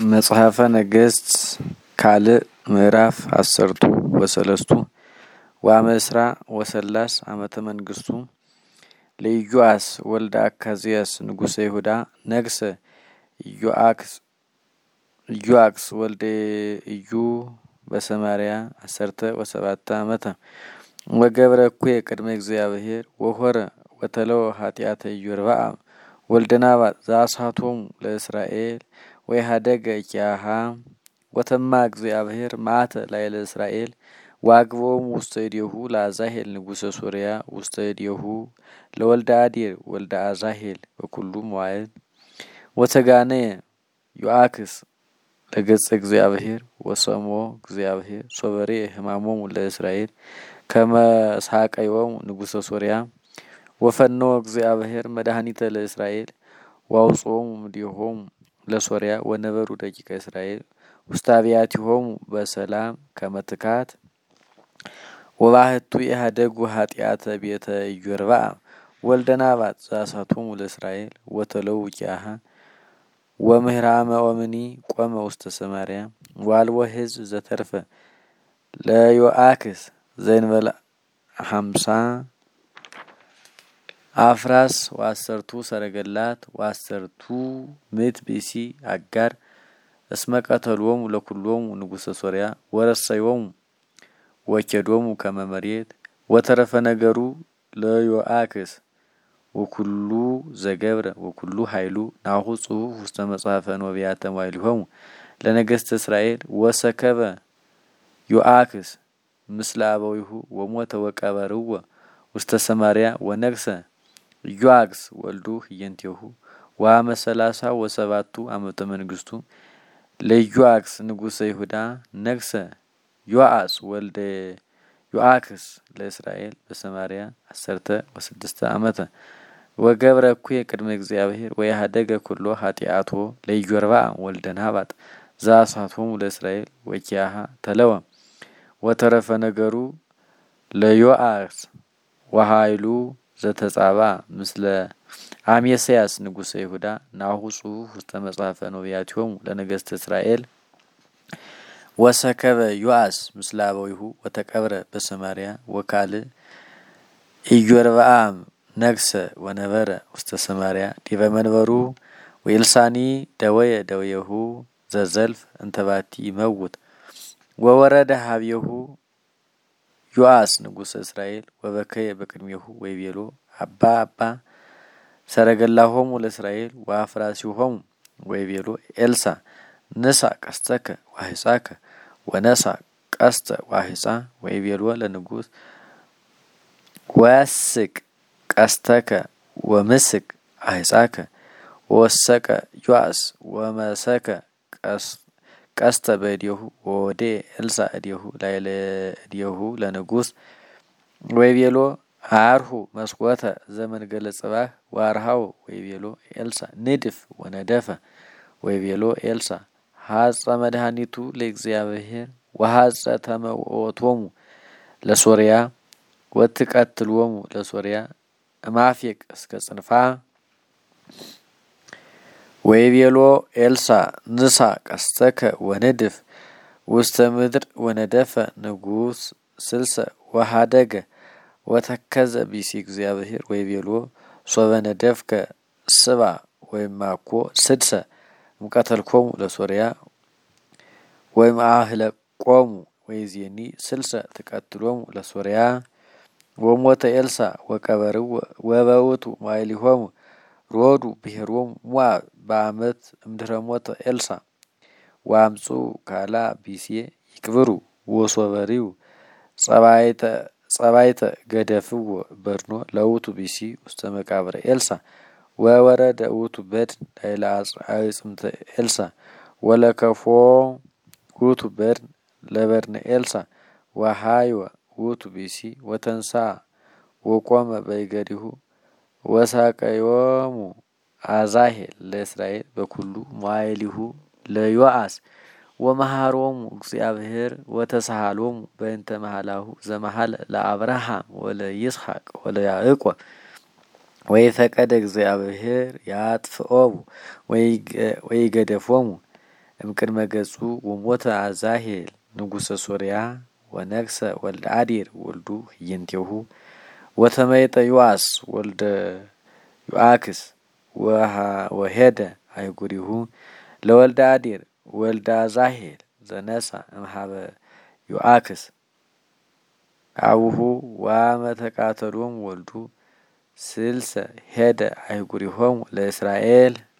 መጽሐፈ ነገሥት ካልዕ ምዕራፍ 10 ወሰለስቱ ወአመስራ ወሰላስ ዓመተ መንግስቱ ለኢዮአስ ወልደ አካዝያስ ንጉሠ ይሁዳ ነግሰ ኢዮአክስ ወልደ ኢዩ በሰማርያ 17 ዓመተ ወገብረ እኩየ ቅድመ እግዚአብሔር ወሆረ ወተለው ኃጢአተ ኢዮርብዓም ወልደ ናባጥ ዘአሳቶም ለእስራኤል ወይሃደገ ኪያሃ ወተማ እግዚአብሔር ማተ ላይለ እስራኤል ዋግቦም ውስተ እዴሁ ለአዛሄል ንጉሠ ሶርያ ውስተ እዴሁ ለወልደ አዴር ወልደ አዛሄል በኩሉ መዋዕል ወተጋነየ ዮአክስ ለገጸ እግዚአብሔር ወሰሞ እግዚአብሔር ሶበሬ ህማሞሙ ለእስራኤል ከመሳቀዮም ንጉሠ ሶርያ ወፈኖ እግዚአብሔር መድኃኒተ ለእስራኤል ዋውጾሙ እምኔሆሙ ለሶርያ ወነበሩ ደቂቀ እስራኤል ውስተ አብያቲሆሙ በሰላም ከመትካት ወባህቱ ኢሃደጉ ኃጢአተ ቤተ ኢዮርብዓም ወልደ ናባጥ ዘአሳቶሙ ለእስራኤል ወተለው ኪያሃ ወምህራመ ወምኒ ቆመ ውስተ ሰማርያ ዋልዎ ሕዝብ ዘተርፈ ለዮአክስ ዘእንበለ 50 አፍራስ ወአሰርቱ ሰረገላት ወአሰርቱ ምት ቢሲ አጋር እስመ ቀተሎሙ ለኩሎሙ ንጉሠ ሶርያ ወረሰዮሙ ወኬዶሙ ከመ መሬት ወተረፈ ነገሩ ለዮአክስ ወኩሉ ዘገብረ ወኩሉ ኃይሉ ናሁ ጽሑፍ ውስተ መጽሐፈ ነቢያተ መዋዕሊሆሙ ለነገሥተ እስራኤል ወሰከበ ዮአክስ ምስለ አበዊሁ ወሞተ ወቀበርዎ ውስተ ሰማርያ ወነግሰ ኢዮአክስ ወልዱ ህየንቴሁ ወአመ 37 ዓመተ መንግስቱ ለኢዮአክስ ንጉሠ ይሁዳ ነግሰ ዮአስ ወልደ ዮአክስ ለእስራኤል በሰማርያ 16 ዓመተ ወገብረ እኩየ ቅድመ እግዚአብሔር ወይሃደገ ኩሎ ኃጢአቶ ለኢዮርብዓም ወልደ ናባጥ ዘአሳቶሙ ለእስራኤል ወኪያሃ ተለወ ወተረፈ ነገሩ ለዮአስ ወኃይሉ ዘተጻባ ምስለ አሜስያስ ንጉሠ ይሁዳ ናሁ ጽሑፍ ውስተ መጽሐፈ ነቢያቲሆሙ ለነገሥተ እስራኤል ወሰከበ ዮአስ ምስለ አበዊሁ ወተቀብረ በሰማርያ ወካልዕ ኢዮርብዓም ነግሰ ወነበረ ውስተ ሰማርያ ዲበ መንበሩ ወኤልሳኒ ደወየ ደዌሁ ዘዘልፍ እንተባቲ ይመውት ወወረደ ሀቤሁ ዮአስ ንጉሠ እስራኤል ወበከየ በቅድሜሁ ወይቤሎ አባ ሰረገላሆሙ ለእስራኤል ወአፍራሲሆሙ ወይቤሎ ኤልሳ ንሳ ቀስተከ ዋህጻከ ወነሳ ቀስተ ዋህጻ ወይቤሎ ለንጉሥ ወያስቅ ቀስተከ ወምስቅ አህጻከ ወሰቀ ዮአስ ወመሰከ ቀስተ በእዴሁ ወወዴ ኤልሳ እዴሁ ላይለ እዴሁ ለንጉሥ ወይቤሎ አርሁ መስኮተ ዘመንገለ ጽባህ ዋርሃው ወይቤሎ ኤልሳ ንድፍ ወነደፈ ወይቤሎ ኤልሳ ሐጸ መድኃኒቱ ለእግዚአብሔር ወሐጸ ተመውቶሙ ለሶርያ ወትቀትሎሙ ለሶርያ እማፌቅ እስከ ጽንፋ ወይቤሎ ኤልሳ ንሳ ቀስተከ ወንድፍ ውስተ ምድር ወነደፈ ንጉሥ ስልሰ ወሃደገ ወተከዘ ቢሲ እግዚአብሔር ወይቤሎ ሶበ ነደፍከ ስባ ወይማኮ ስድሰ እምቀተልኮሙ ለሶርያ ወይማህለቆሙ ወይዜኒ ስልሰ ትቀትሎሙ ለሶርያ ወሞተ ኤልሳ ወቀበርዎ ወበውቱ መዋዕሊሆሙ ሮዱ ብሔሮሙ ሞዓብ በዓመት እምድኅረ ሞተ ኤልሳ ወአምፁ ካላ ቢሴ ይቅብሩ ወሶበሪው ጸባይተ ገደፍዎ በድኖ ለውቱ ቢሲ ውስተ መቃብረ ኤልሳ ወወረደ ውቱ በድን ላይለ አዕጽምተ ኤልሳ ወለከፎ ውቱ በድን ለበድነ ኤልሳ ወሃይወ ውቱ ቢሲ ወተንሳ ወቆመ በይገዲሁ ወሳቀዮሙ አዛሄል ለእስራኤል በኩሉ መዋዕሊሁ ለዮአስ ወመሃሮሙ እግዚአብሔር ወተሳሃሎሙ በእንተ መሃላሁ ዘመሃለ ለአብርሃም ወለይስሐቅ ወለያዕቆብ ወይፈቀደ እግዚአብሔር ያጥፍኦሙ ወይገደፎሙ እምቅድመ ገጹ ወሞተ አዛሄል ንጉሰ ሶርያ ወነግሰ ወልደ አዴር ወልዱ ህየንቴሁ ወተመይጠ ዮአስ ወልደ ዮአክስ ወሄደ አይጉሪሁ ለወልደ አዴር ወልደ አዛሄል ዘነሳ እምሃበ ዮአክስ አቡሁ ወአመተቃተሎም ወልዱ ስልሰ ሄደ አይጉሪሆም ለእስራኤል